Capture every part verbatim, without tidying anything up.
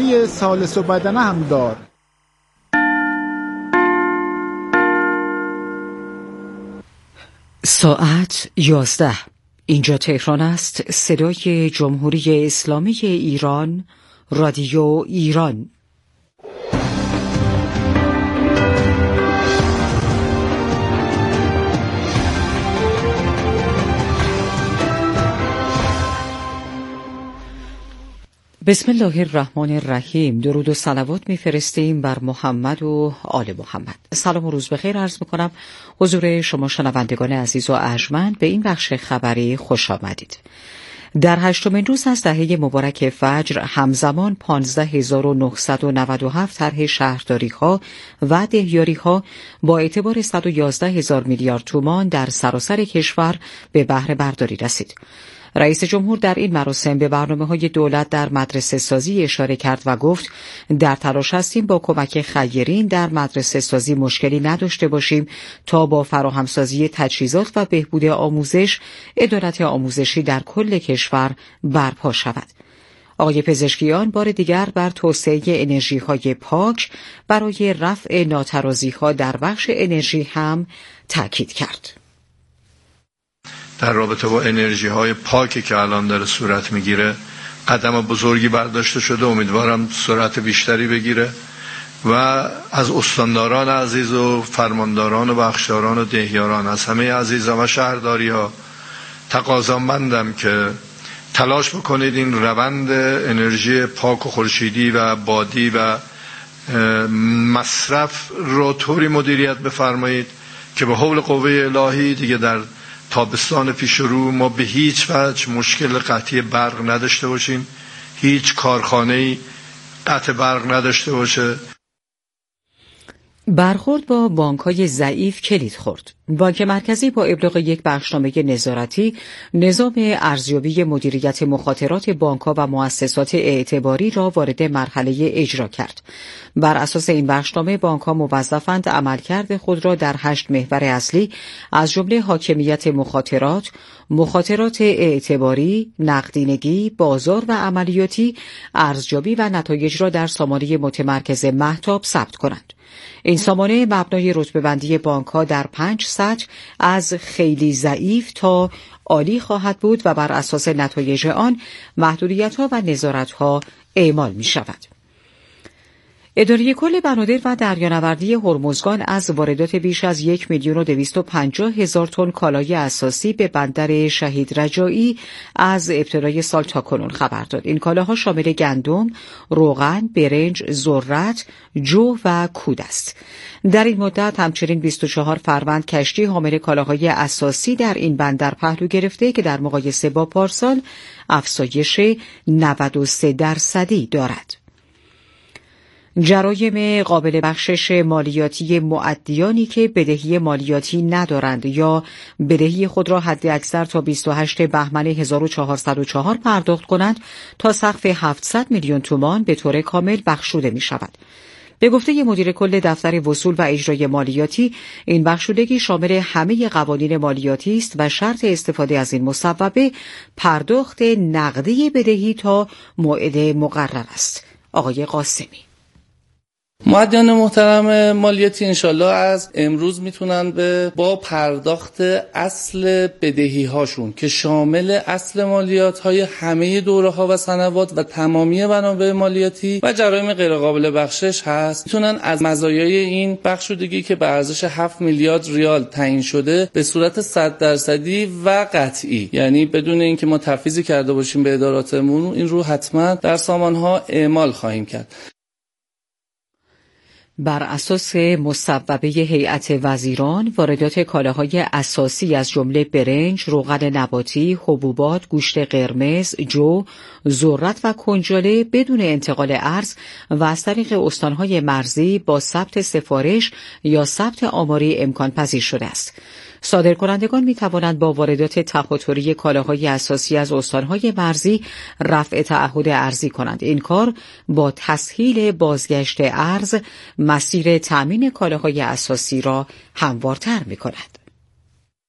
بیماری ثالث و بدنه هم داره. ساعت یازده. اینجا تهران است. صدای جمهوری اسلامی ایران، رادیو ایران. بسم الله الرحمن الرحیم. درود و صلوات میفرستیم بر محمد و آل محمد. سلام و روز بخیر عرض میکنم حضور شما شنوندگان عزیز و ارجمند. به این بخش خبری خوش آمدید. در هشتمین روز از دهه مبارک فجر همزمان پانزده هزار و نهصد و نود و هفت طرح شهرداری‌ها و دهیاری‌ها با اعتبار صد و یازده هزار میلیارد تومان در سراسر کشور به بهره برداری رسید. رئیس جمهور در این مراسم به برنامه‌های دولت در مدرسه سازی اشاره کرد و گفت در تلاش هستیم با کمک خیرین در مدرسه سازی مشکلی نداشته باشیم تا با فراهمسازی تجهیزات و بهبود آموزش عدالت آموزشی در کل کشور برپا شود. آقای پزشکیان بار دیگر بر توسعه انرژی‌های پاک برای رفع ناترازی‌ها در بخش انرژی هم تاکید کرد. در رابطه با انرژی های پاکی که الان داره صورت میگیره قدم بزرگی برداشته شده، امیدوارم سرعت بیشتری بگیره و از استانداران عزیز و فرمانداران و بخشداران و دهیاران، از همه عزیزان و شهرداری ها تقاضامندم که تلاش بکنید این روند انرژی پاک و خورشیدی و بادی و مصرف رو طوری مدیریت بفرمایید که به حول قوه الهی دیگه در تابستان پیش رو ما به هیچ وجه مشکل قطعی برق نداشته باشیم، هیچ کارخانه‌ای قطع برق نداشته باشه. برخورد با بانک‌های ضعیف کلید خورد. بانک مرکزی با ابلاغ یک بخشنامه نظارتی نظام ارزیابی مدیریت مخاطرات بانک‌ها و مؤسسات اعتباری را وارد مرحله اجرا کرد. بر اساس این بخشنامه بانک‌ها موظفند عملکرد خود را در هشت محور اصلی از جمله حاکمیت مخاطرات، مخاطرات اعتباری، نقدینگی، بازار و عملیاتی، ارزیابی و نتایج را در سامانه متمرکز مهتاب ثبت کنند. این سامانه مبنای رتبه‌بندی بانک‌ها در پنج سطح از خیلی ضعیف تا عالی خواهد بود و بر اساس نتایج آن محدودیت‌ها و نظارت‌ها اعمال می‌شود. اداره کل بنادر و دریانوردی هرمزگان از واردات بیش از یک میلیون و دویست و پنجاه هزار تن کالای اساسی به بندر شهید رجایی از ابتدای سال تا کنون خبر داد. این کالاها شامل گندم، روغن، برنج، ذرت، جو و کود است. در این مدت همچنین بیست و چهار فروند کشتی حامل کالاهای اساسی در این بندر پهلو گرفته که در مقایسه با پارسال افزایش نود و سه درصدی دارد. جرایم قابل بخشش مالیاتی مؤدیانی که بدهی مالیاتی ندارند یا بدهی خود را حداکثر تا بیست و هشتم بهمن هزار و چهارصد و چهار پرداخت کنند تا سقف هفتصد میلیون تومان به طور کامل بخشوده می شود. به گفته مدیر کل دفتر وصول و اجرای مالیاتی، این بخشودگی شامل همه قوانین مالیاتی است و شرط استفاده از این مصوبه پرداخت نقدی بدهی تا موعد مقرر است. آقای قاسمی: مؤدیان محترم مالیاتی انشالله از امروز میتونن به با پرداخت اصل بدهی هاشون که شامل اصل مالیات های همه دوره ها و سنوات و تمامی منابع مالیاتی و جرایم غیر قابل بخشش هست، میتونن از مزایای این بخشودگی که به ارزش هفت میلیارد ریال تعیین شده به صورت صد درصدی و قطعی، یعنی بدون اینکه ما تفویضی کرده باشیم به اداراتمون، این رو حتما در سامان ها اعمال خواهیم کرد. بر اساس مصوبه هیئت وزیران، واردات کالاهای اساسی از جمله برنج، روغن نباتی، حبوبات، گوشت قرمز، جو، ذرت و کنجاله بدون انتقال ارز و از طریق استانهای مرزی با ثبت سفارش یا ثبت آماری امکان پذیر شده است. صادرکنندگان می توانند با واردات تهاتری کالاهای اساسی از استانهای مرزی رفع تعهد ارزی کنند. این کار با تسهیل بازگشت ارز مسیر تأمین کالاهای اساسی را هموارتر می کند.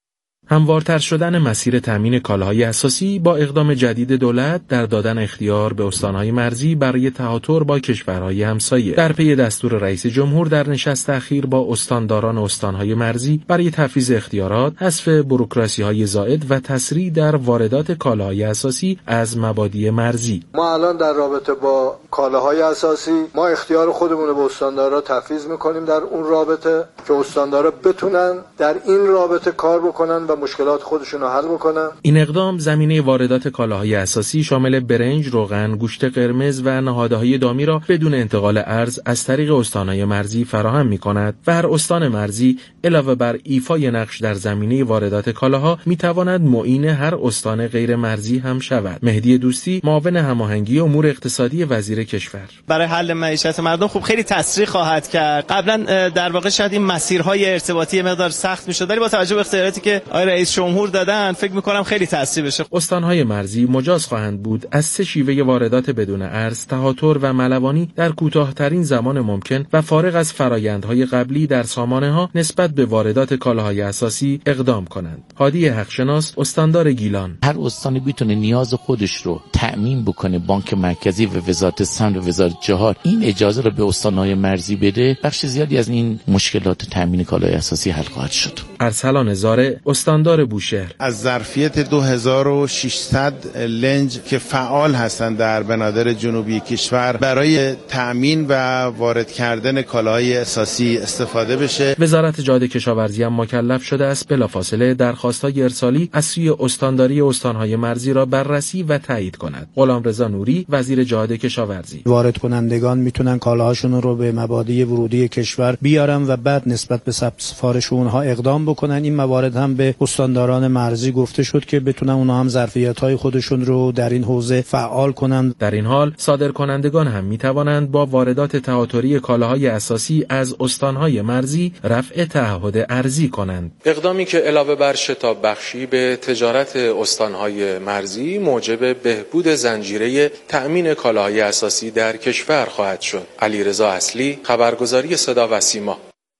هموارتر شدن مسیر تامین کالاهای اساسی با اقدام جدید دولت در دادن اختیار به استانهای مرزی برای تهاتر با کشورهای همسایه. در پی دستور رئیس جمهور در نشست اخیر با استانداران استانهای مرزی برای تفویض اختیارات، حذف بوروکراسی‌های زائد و تسریع در واردات کالاهای اساسی از مبادی مرزی. ما الان در رابطه با کالاهای اساسی ما اختیار خودمون رو به استاندارا تفویض می‌کنیم در اون رابطه که استاندارا بتونن در این رابطه کار بکنن و مشکلات خودشون رو حل بکنن. این اقدام زمینه واردات کالاهای اساسی شامل برنج، روغن، گوشت قرمز و نهادهای دامی را بدون انتقال ارز از طریق استانهای مرزی فراهم می‌کند و هر استان مرزی علاوه بر ایفای نقش در زمینه واردات کالاها می‌تواند معین هر استان غیر مرزی هم شود. مهدی دوستی، معاون هماهنگی امور اقتصادی وزیر کشور: برای حل معیشت مردم خوب خیلی تسریع خواهد کرد. قبلا در واقع شاید این مسیرهای ارتباطی مقدار سخت می‌شد، ولی با توجه به اختیاراتی که آقای رئیس جمهور دادن فکر می‌کنم خیلی تسریع بشه. استان‌های مرزی مجاز خواهند بود از سه شیوه واردات بدون ارز، تهاتر و ملوانی در کوتاه‌ترین زمان ممکن و فارغ از فرآیندهای قبلی در سامانه‌ها نسبت به واردات کالاهای اساسی اقدام کنند. هادی حقشناس، استاندار گیلان: هر استانی میتونه نیاز خودش رو تأمین بکنه. بانک مرکزی و وزارت سمت و وزارت جهاد این اجازه رو به استان‌های مرزی بده، بخش زیادی از این مشکلات تأمین کالای اساسی حل خواهد شد. ارسلان زاره، استاندار بوشهر: از ظرفیت دو هزار و ششصد لنج که فعال هستند در بنادر جنوبی کشور برای تأمین و وارد کردن کالاهای اساسی استفاده بشه. وزارت جهاد کشاورزی هم مکلف شده است بلافاصله درخواست‌های ارسالی از سوی استانداری استان‌های مرزی را بررسی و تایید کند. غلامرضا نوری، وزیر جهاد کشاورزی: وارد کنندگان میتونن کالاهاشون رو به مبادی ورودی کشور بیارن و بعد نسبت به ثبت سفارش اونها اقدام بکنن. این موارد هم به استانداران مرزی گفته شد که بتونن اونها هم ظرفیت‌های خودشون رو در این حوزه فعال کنند. در این حال صادرکنندگان هم میتوانند با واردات تهاتری کالاهای اساسی از استان‌های مرزی رفع تعهد ارزی کنند. اقدامی که علاوه بر شتاب بخشی به تجارت استان‌های مرزی موجب بهبود زنجیره تأمین کالاهای اساسی در کشور خواهد شد. علیرضا اصلی، خبرگزاری صدا و سیما.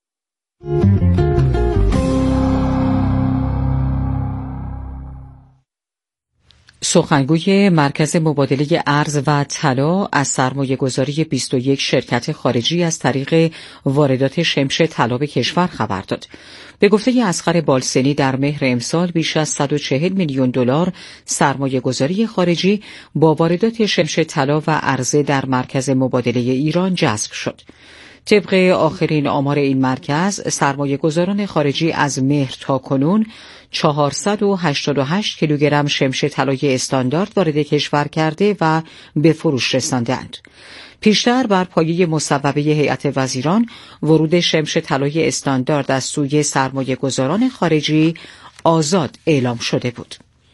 سخنگوی مرکز مبادله ارز و طلا از سرمایه‌گذاری بیست و یک شرکت خارجی از طریق واردات شمش طلا به کشور خبر داد. به گفته اصغر بالسنی در مهر امسال بیش از صد و چهل میلیون دلار سرمایه‌گذاری خارجی با واردات شمش طلا و عرضه در مرکز مبادله ایران جذب شد. طبق آخرین آمار این مرکز، سرمایه‌گذاران خارجی از مهر تا کنون چهارصد و هشتاد و هشت کیلوگرم شمش طلای استاندارد وارد کشور کرده و به فروش رساندند. پیشتر بر پایه مصوبه هیئت وزیران، ورود شمش طلای استاندارد از سوی سرمایه‌گذاران خارجی آزاد اعلام شده بود.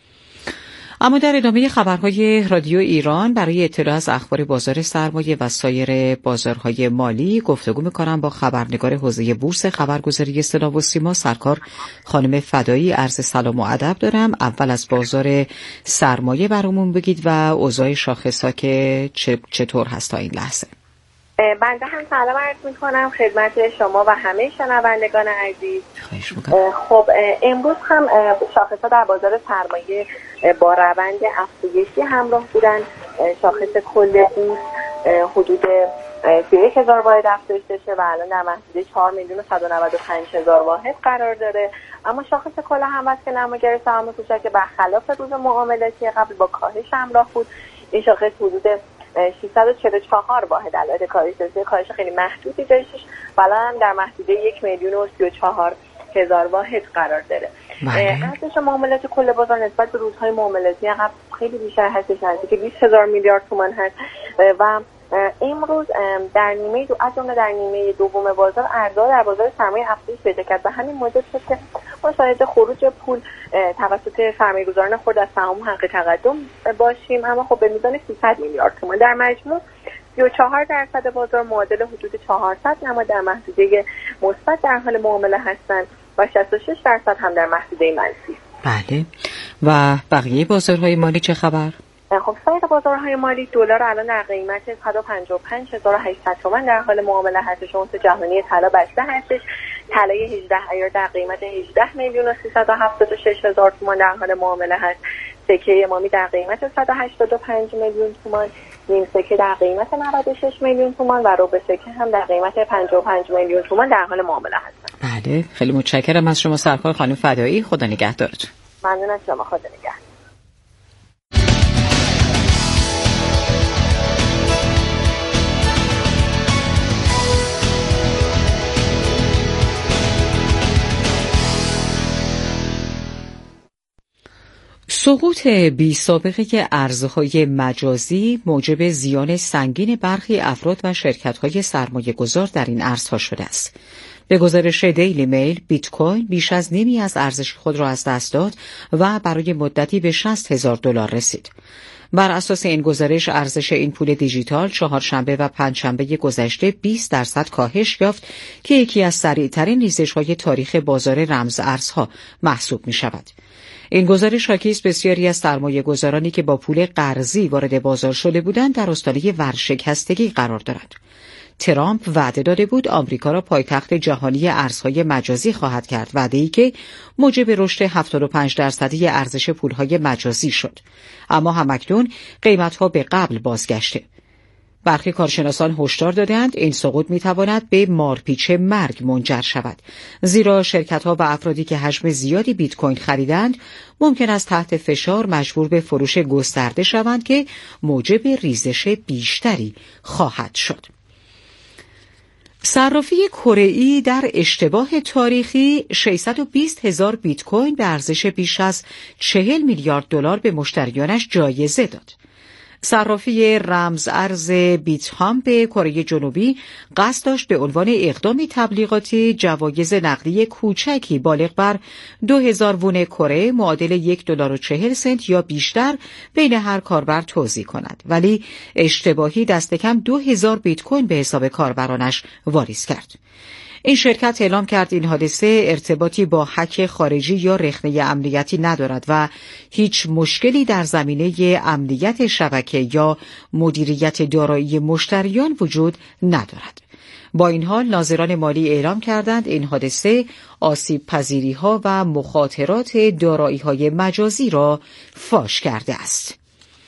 اما در ادامه خبرهای رادیو ایران برای اطلاع از اخبار بازار سرمایه و سایر بازارهای مالی گفتگو می‌کنم با خبرنگار حوزه بورس خبرگزاری صدا و سیما سرکار خانم فدایی. عرض سلام و ادب دارم. اول از بازار سرمایه برامون بگید و اوضاع شاخص‌ها که چطور هست تا این لحظه. بنده هم سلام عرض میکنم خدمت شما و همه شنوندگان عزیز. خب امروز هم شاخص‌ها در بازار سرمایه با روند افزایشی همراه بودن. شاخص کل بورس حدود سی و یک هزار واحد افزایش داشته و الان در محدوده چهار میلیون و صد و نود و پنج هزار واحد قرار داره. اما شاخص کل هم که نماگر سهام کوچک که برخلاف روز معاملاتی قبل با کاهش همراه بود، این شاخص حدود ششصد و چهل و چهار واحد عدد کاهش داشته، کاهش خیلی محدودی داشتش و الان در محدوده یک میلیون و سی و چهار هزار واحد قرار داره. ارزش معاملات کل بازار نسبت به روزهای معاملاتی قبل خیلی بیشتر هستش، نزدیک بیست هزار میلیارد تومان هست و امروز در نیمه دو از جمله در نیمه دوم بازار ارزها در بازار سرمایه افزایش پیدا کرد و همین موجب شد که ما شاهد خروج پول توسط سرمایه‌گذاران خود از سهام حق تقدم باشیم. اما خب به میزان سیصد میلیارد تومان در مجموع سی و چهار درصد بازار معادل حدود چهارصد نماد در محدوده مثبت در حال معامله هستند و شصت و شش درصد هم در محدوده منفی. بله. و بقیه بازارهای مالی چه خبر؟ خب سایر بازارهای مالی دلار الان در قیمت صد و پنجاه و پنج هزار و هشتصد تومان در حال معامله هستش. اونس جهانی طلا بسته هستش طلای هجده ایار در قیمت هجده میلیون و سیصد و هفتاد و شش هزار تومان در حال معامله هست. سکه امامی در قیمت صد و هشتاد و پنج میلیون تومان، نیم سکه در قیمت نود و شش میلیون تومان و ربع سکه هم در قیمت پنجاه و پنج میلیون تومان در حال معامله هستند. بله، خیلی متشکرم از شما سرکار خانم فدایی. خدا نگهدارتون. ممنون از شما. خدا نگهدار. سقوط بی سابقه ارزهای مجازی موجب زیان سنگین برخی افراد و شرکت‌های سرمایه‌گذار در این ارزها شده است. به گزارش دیلی میل، بیت کوین بیش از نیمی از ارزش خود را از دست داد و برای مدتی به شصت هزار دلار رسید. بر اساس این گزارش ارزش این پول دیجیتال چهارشنبه و پنجشنبه گذشته بیست درصد کاهش یافت که یکی از سریع‌ترین ریزش‌های تاریخ بازار رمز ارزها محسوب می‌شود. این گزارش حاکی است بسیاری از سرمایه‌گذارانی که با پول قرضی وارد بازار شده بودند در آستانه ورشکستگی قرار دارند. ترامپ وعده داده بود آمریکا را پایتخت جهانی ارزهای مجازی خواهد کرد، وعده‌ای که موجب رشد هفتاد و پنج درصدی ارزش پولهای مجازی شد. اما همکنون قیمت‌ها به قبل بازگشته. برخی کارشناسان هشدار دادند این سقوط می‌تواند به مارپیچ مرگ منجر شود، زیرا شرکت‌ها و افرادی که حجم زیادی بیت کوین خریدند ممکن است تحت فشار مجبور به فروش گسترده شوند که موجب ریزش بیشتری خواهد شد. صرافی کره‌ای در اشتباه تاریخی ششصد و بیست هزار بیت کوین به ارزش بیش از چهل میلیارد دلار به مشتریانش جایزه داد. صرافی رمز ارز بیت هام به کره جنوبی قصد داشت به عنوان اقدامی تبلیغاتی جوایز نقدی کوچکی بالغ بر دو هزار وون کره معادل یک دلار و چهل سنت یا بیشتر بین هر کاربر توزیع کند، ولی اشتباهی دست کم دو هزار بیت کوین به حساب کاربرانش واریز کرد. این شرکت اعلام کرد این حادثه ارتباطی با هک خارجی یا رخنه امنیتی ندارد و هیچ مشکلی در زمینه امنیت شبکه یا مدیریت دارایی مشتریان وجود ندارد. با این حال ناظران مالی اعلام کردند این حادثه آسیب پذیری ها و مخاطرات دارایی های مجازی را فاش کرده است.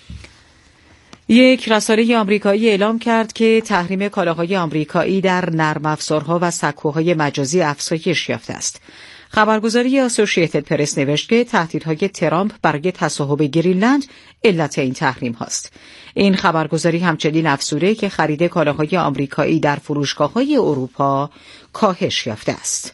یک رسانه آمریکایی اعلام کرد که تحریم کالاهای آمریکایی در نرم افزارها و سکوهای مجازی افزایش یافته است. خبرگزاری آسوشییتد پرس نوشت که تهدیدهای ترامپ برای تصاحب گرینلند علت این تحریم هاست. این خبرگزاری همچنین افزوده که خرید کالاهای آمریکایی در فروشگاه‌های اروپا کاهش یافته است.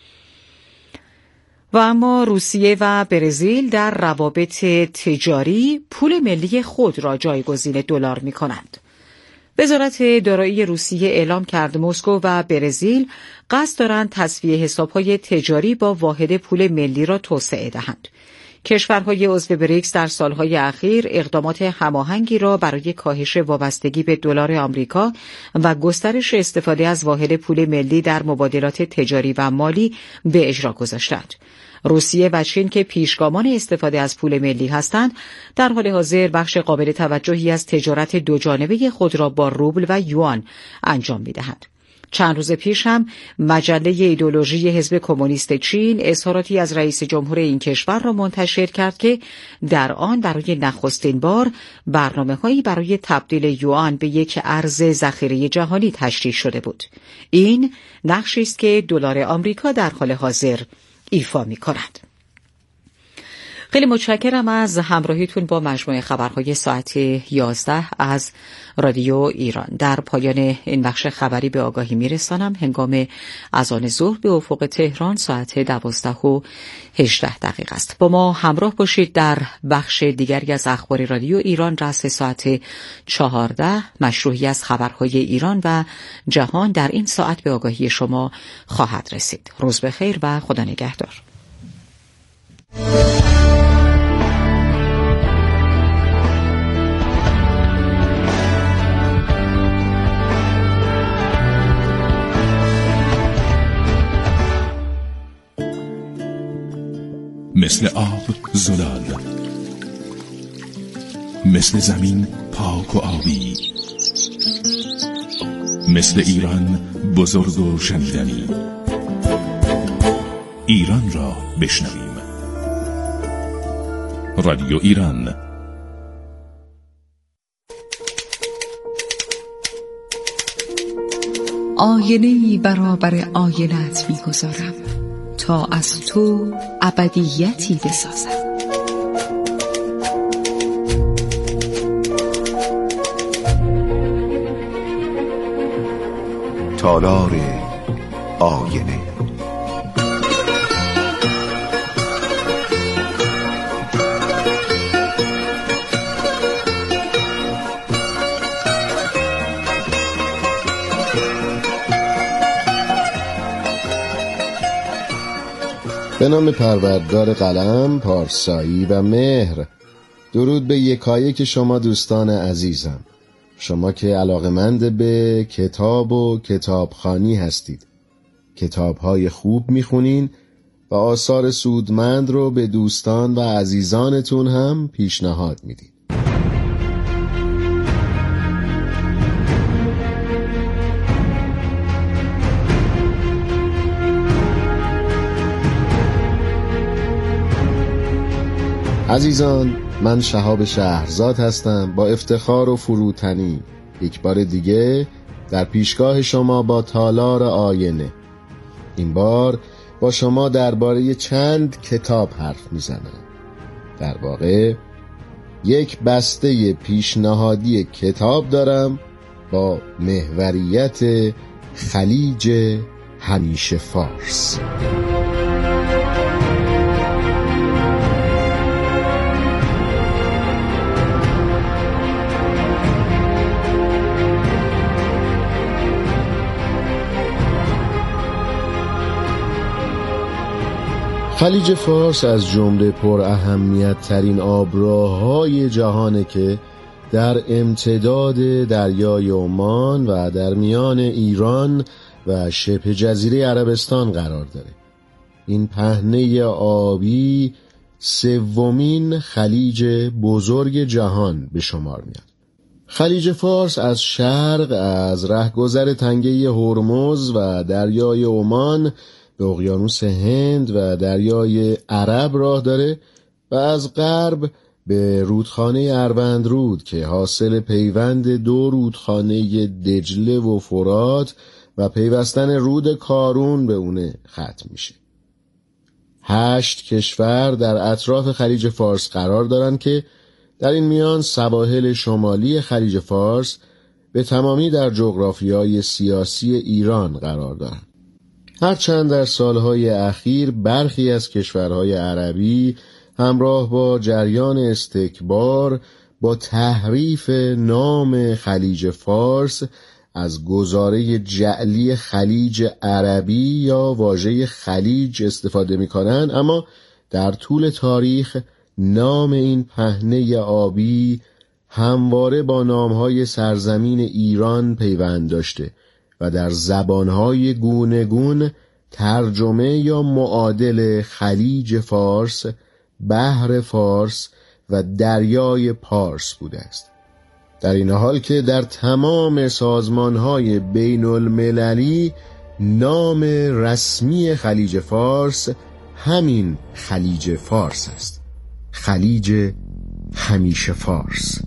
و اما روسیه و برزیل در روابط تجاری پول ملی خود را جایگزین دلار می‌کنند. وزارت دارایی روسیه اعلام کرد مسکو و برزیل قصد دارند تسویه حساب‌های تجاری با واحد پول ملی را توسعه دهند. کشورهای عضو بریکس در سالهای اخیر اقدامات هماهنگی را برای کاهش وابستگی به دلار آمریکا و گسترش استفاده از واحد پول ملی در مبادلات تجاری و مالی به اجرا گذاشتند. روسیه و چین که پیشگامان استفاده از پول ملی هستند، در حال حاضر بخش قابل توجهی از تجارت دوجانبه خود را با روبل و یوان انجام می‌دهند. چند روز پیش هم مجله ایدئولوژی حزب کمونیست چین اظهاراتی از رئیس جمهور این کشور را منتشر کرد که در آن برای نخستین بار برنامه‌هایی برای تبدیل یوان به یک ارز ذخیره جهانی تشریح شده بود. این نقشی است که دلار آمریکا در حال حاضر ایفا می‌کند. خیلی متشکرم از همراهیتون با مجموعه خبرهای ساعت یازده از رادیو ایران. در پایان این بخش خبری به آگاهی میرسانم هنگام اذان ظهر به افق تهران ساعت دوازده و هجده دقیقه است. با ما همراه باشید. در بخش دیگری از اخبار رادیو ایران رأس ساعت چهارده مشروحی از خبرهای ایران و جهان در این ساعت به آگاهی شما خواهد رسید. روز بخیر و خدا نگهدار. مثل آب زلال، مثل زمین پاک و آبی، مثل ایران بزرگ و شنیدنی. ایران را بشنویم. رادیو ایران. آینه‌ای برابر آینه‌ات می‌گذارم تا از تو ابدیتی بسازم. تالار آینه. به نام پروردگار قلم، پارسایی و مهر. درود به یکایک شما دوستان عزیزم، شما که علاقمند به کتاب و کتابخوانی هستید، کتاب‌های خوب می‌خونین و آثار سودمند رو به دوستان و عزیزانتون هم پیشنهاد میدین. عزیزان، من شهاب شهرزاد هستم، با افتخار و فروتنی یک بار دیگه در پیشگاه شما با تالار آینه. این بار با شما درباره چند کتاب حرف میزنم. در واقع یک بسته پیشنهادی کتاب دارم با محوریت خلیج همیشه فارس. خلیج فارس از جمله پر اهمیت ترین آبراههای جهانه که در امتداد دریای عمان و در میان ایران و شبه جزیره عربستان قرار داره. این پهنه آبی سومین خلیج بزرگ جهان به شمار میاد. خلیج فارس از شرق از رهگذر تنگه هرمز و دریای عمان به اقیانوس هند و دریای عرب راه داره و از غرب به رودخانه اروندرود که حاصل پیوند دو رودخانه دجله و فرات و پیوستن رود کارون به اونه ختم میشه. هشت کشور در اطراف خلیج فارس قرار دارن که در این میان سواحل شمالی خلیج فارس به تمامی در جغرافیای سیاسی ایران قرار دارن. هرچند در سالهای اخیر برخی از کشورهای عربی همراه با جریان استکبار با تحریف نام خلیج فارس از گزاره جعلی خلیج عربی یا واژه خلیج استفاده می‌کنند، اما در طول تاریخ نام این پهنه آبی همواره با نامهای سرزمین ایران پیوند داشته و در زبانهای گوناگون ترجمه یا معادل خلیج فارس، بحر فارس و دریای پارس بوده است. در این حال که در تمام سازمانهای بین المللی نام رسمی خلیج فارس همین خلیج فارس است، خلیج همیشه فارس.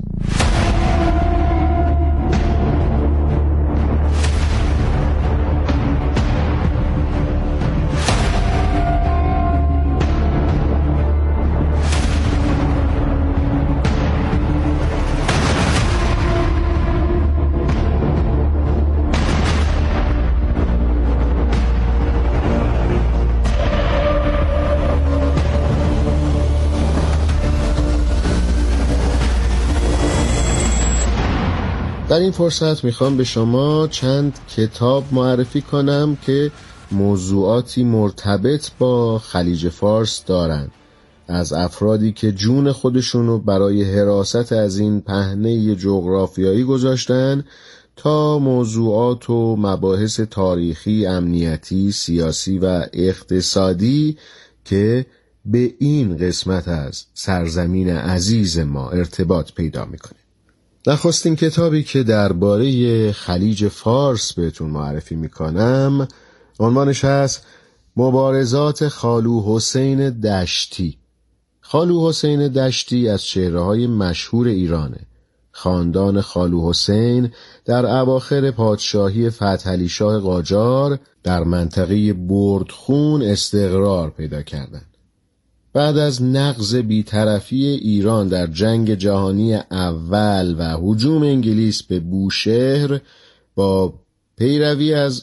در این فرصت میخوام به شما چند کتاب معرفی کنم که موضوعاتی مرتبط با خلیج فارس دارن، از افرادی که جون خودشونو برای حراست از این پهنه جغرافیایی گذاشتن تا موضوعات و مباحث تاریخی، امنیتی، سیاسی و اقتصادی که به این قسمت از سرزمین عزیز ما ارتباط پیدا میکنه. نخستین کتابی که درباره خلیج فارس بهتون معرفی میکنم عنوانش هست مبارزات خالو حسین دشتی. خالو حسین دشتی از چهره‌های مشهور ایرانه. خاندان خالو حسین در اواخر پادشاهی فتحعلی شاه قاجار در منطقه بردخون استقرار پیدا کردند. بعد از نقض بی‌طرفی ایران در جنگ جهانی اول و هجوم انگلیس به بوشهر، با پیروی از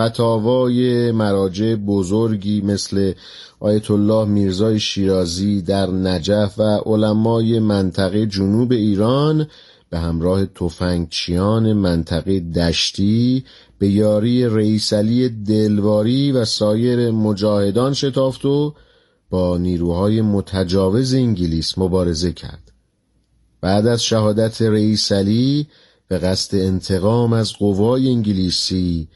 فتاوای مراجع بزرگی مثل آیت الله میرزای شیرازی در نجف و علمای منطقه جنوب ایران، به همراه تفنگچیان منطقه دشتی به یاری رئیس علی دلواری و سایر مجاهدان شتافت و با نیروهای متجاوز انگلیس مبارزه کرد. بعد از شهادت رئیس علی به قصد انتقام از قوای انگلیسی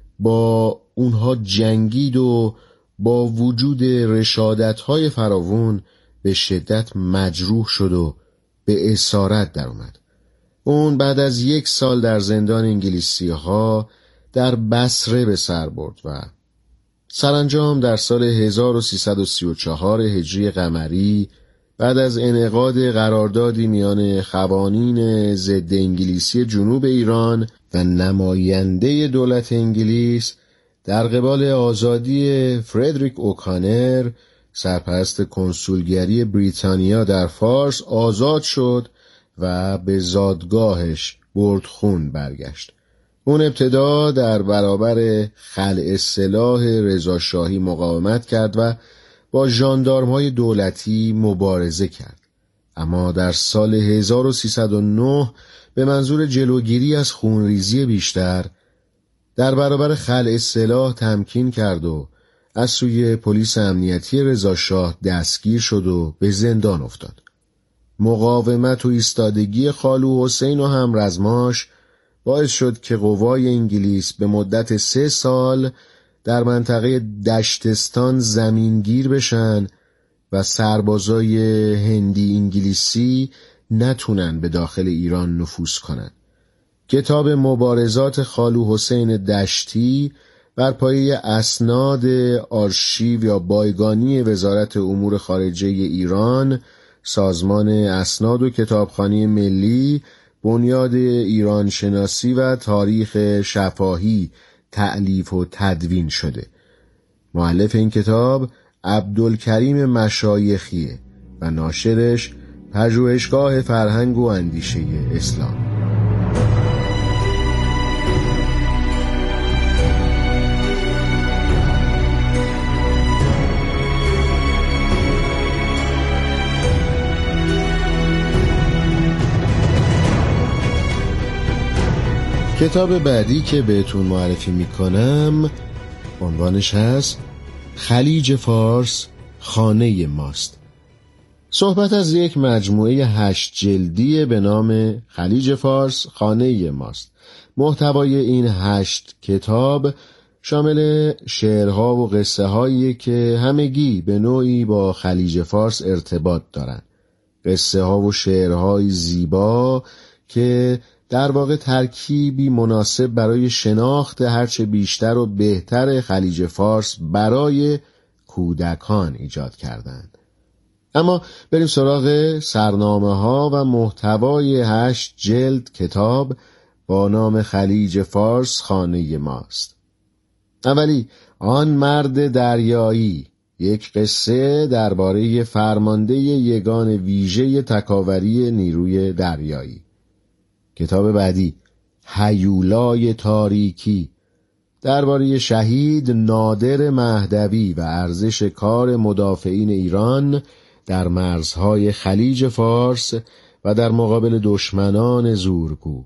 با اونها جنگید و با وجود رشادت‌های فراوان به شدت مجروح شد و به اسارت در اومد. اون بعد از یک سال در زندان انگلیسی ها در بصره به سر برد و سرانجام در سال هزار و سیصد و سی و چهار هجری قمری بعد از انعقاد قراردادی میان قوانین ضد انگلیسی جنوب ایران و نماینده دولت انگلیس در قبال آزادی فردریک اوکانر، سرپرست کنسولگری بریتانیا در فارس، آزاد شد و به زادگاهش بردخون برگشت. اون ابتدا در برابر خلع سلاح رضاشاهی مقاومت کرد و با ژاندارم‌های دولتی مبارزه کرد، اما در سال هزار و سیصد و نه به منظور جلوگیری از خونریزی بیشتر در برابر خلع سلاح تمکین کرد و از سوی پلیس امنیتی رضاشاه دستگیر شد و به زندان افتاد. مقاومت و ایستادگی خالو حسین و همرزماش باعث شد که قوای انگلیس به مدت سه سال در منطقه دشتستان زمینگیر بشن و سربازای هندی انگلیسی نتونن به داخل ایران نفوذ کنن. کتاب مبارزات خالو حسین دشتی بر پایه اسناد آرشیو یا بایگانی وزارت امور خارجه ایران، سازمان اسناد و کتابخانه ملی، بنیاد ایران شناسی و تاریخ شفاهی تألیف و تدوین شده. مؤلف این کتاب عبدالکریم مشایخیه و ناشرش پژوهشگاه فرهنگ و اندیشه اسلام. کتاب بعدی که بهتون معرفی میکنم عنوانش هست خلیج فارس خانه ماست. صحبت از یک مجموعه هشت جلدی به نام خلیج فارس خانه ماست. محتوای این هشت کتاب شامل شعرها و قصه هایی که همگی به نوعی با خلیج فارس ارتباط دارند. قصه ها و شعرهای زیبا که در واقع ترکیبی مناسب برای شناخت هرچه بیشتر و بهتر خلیج فارس برای کودکان ایجاد کردند. اما بریم سراغ سرنامه ها و محتوای هشت جلد کتاب با نام خلیج فارس خانه ماست. اولی، آن مرد دریایی، یک قصه درباره فرمانده یگان ویژه تکاوری نیروی دریایی. کتاب بعدی، هیولای تاریکی، درباره شهید نادر مهدوی و ارزش کار مدافعین ایران در مرزهای خلیج فارس و در مقابل دشمنان زورگو.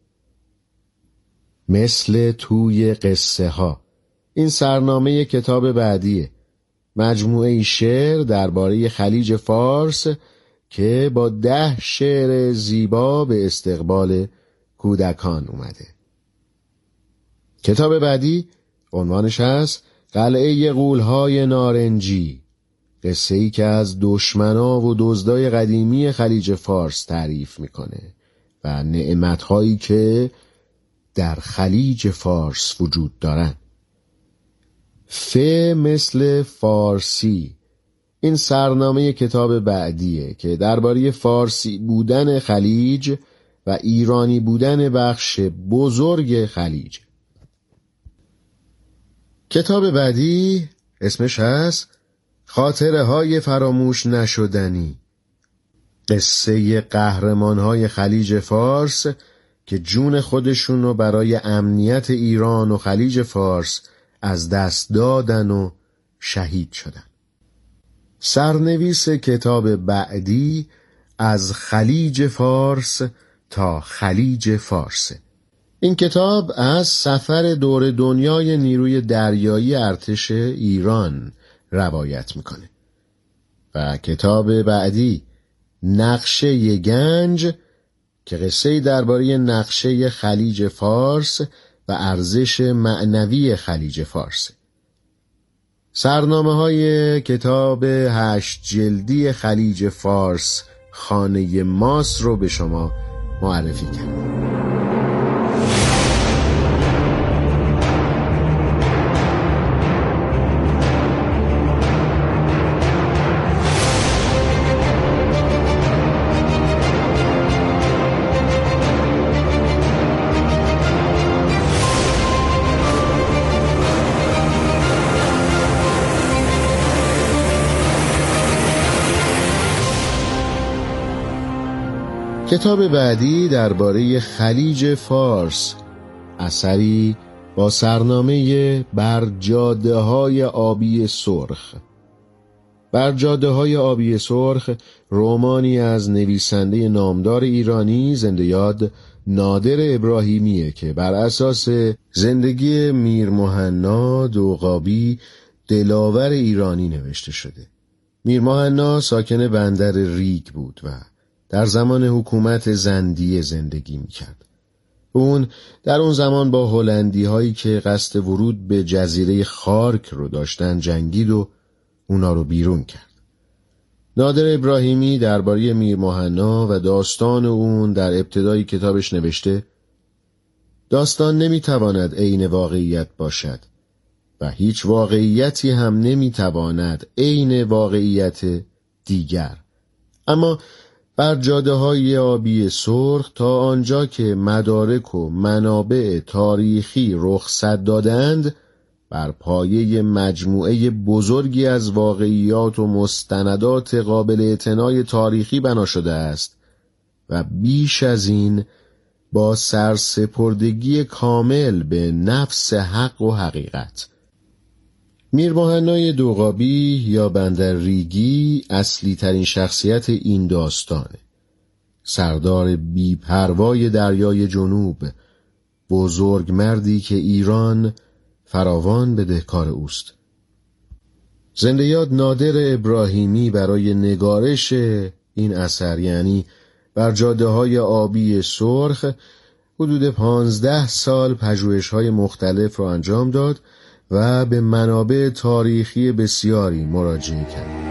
مثل توی قصه ها، این سرنامه کتاب بعدیه. مجموعه شعر درباره خلیج فارس که با ده شعر زیبا به استقبال کودکان اومده. کتاب بعدی عنوانش هست قلعه غول‌های نارنجی، قصه‌ای که از دشمنا و دزدای قدیمی خلیج فارس تعریف میکنه و نعمت‌هایی که در خلیج فارس وجود دارن. ف مثل فارسی. این سرنامه کتاب بعدیه که درباره فارسی بودن خلیج و ایرانی بودن بخش بزرگ خلیج. کتاب بعدی اسمش هست خاطره های فراموش نشدنی. قصه قهرمان های خلیج فارس که جون خودشون رو برای امنیت ایران و خلیج فارس از دست دادن و شهید شدن. سرنویس کتاب بعدی از خلیج فارس تا خلیج فارس. این کتاب از سفر دور دنیای نیروی دریایی ارتش ایران روایت میکنه. و کتاب بعدی نقشه گنج که قصه درباره نقشه خلیج فارس و ارزش معنوی خلیج فارس. سرنامه های کتاب هشت جلدی خلیج فارس خانه ماست رو به شما معرفی کردم. کتاب بعدی درباره خلیج فارس، اثری با سرنامه بر جاده های آبی سرخ. بر جاده های آبی سرخ رمانی از نویسنده نامدار ایرانی زنده یاد نادر ابراهیمیه که بر اساس زندگی میر مهنا دوغابی دلاور ایرانی نوشته شده. میر مهنا ساکن بندر ریگ بود و در زمان حکومت زندیه زندگی میکرد. اون در اون زمان با هلندی هایی که قصد ورود به جزیره خارک رو داشتن جنگید و اونا رو بیرون کرد. نادر ابراهیمی درباره میر مهنا و داستان اون در ابتدای کتابش نوشته: داستان نمیتواند عین واقعیت باشد و هیچ واقعیتی هم نمیتواند عین واقعیت دیگر، اما بر جاده های آبی سرخ تا آنجا که مدارک و منابع تاریخی رخصت دادند بر پایه مجموعه بزرگی از واقعیات و مستندات قابل اعتنای تاریخی بنا شده است و بیش از این با سرسپردگی کامل به نفس حق و حقیقت. میر مهنای دوغابی یا بندر ریگی اصلی ترین شخصیت این داستانه. سردار بی‌پروای دریای جنوب، بزرگ مردی که ایران فراوان بدهکار اوست. زنده یاد نادر ابراهیمی برای نگارش این اثر، یعنی بر جاده های آبی سرخ، حدود پانزده سال پژوهش‌های مختلف را انجام داد و به منابع تاریخی بسیاری مراجعه کرد.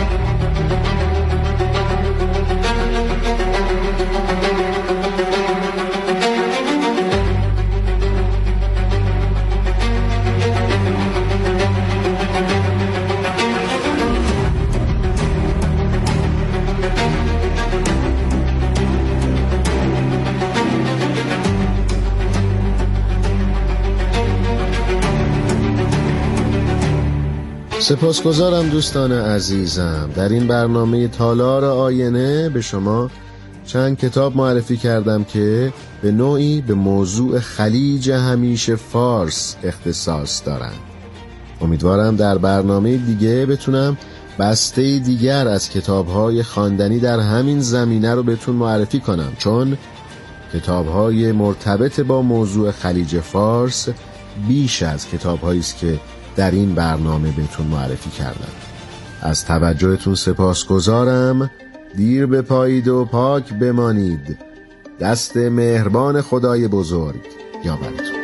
سپاسگزارم دوستان عزیزم. در این برنامه تالار آینه به شما چند کتاب معرفی کردم که به نوعی به موضوع خلیج همیشه فارس اختصاص دارند. امیدوارم در برنامه دیگه بتونم بسته دیگر از کتاب‌های خواندنی در همین زمینه رو بهتون معرفی کنم، چون کتاب‌های مرتبط با موضوع خلیج فارس بیش از کتاب‌هایی است که در این برنامه بهتون معرفی کردم. از توجهتون سپاسگزارم. دیر بپایید و پاک بمانید. دست مهربان خدای بزرگ یاورتون.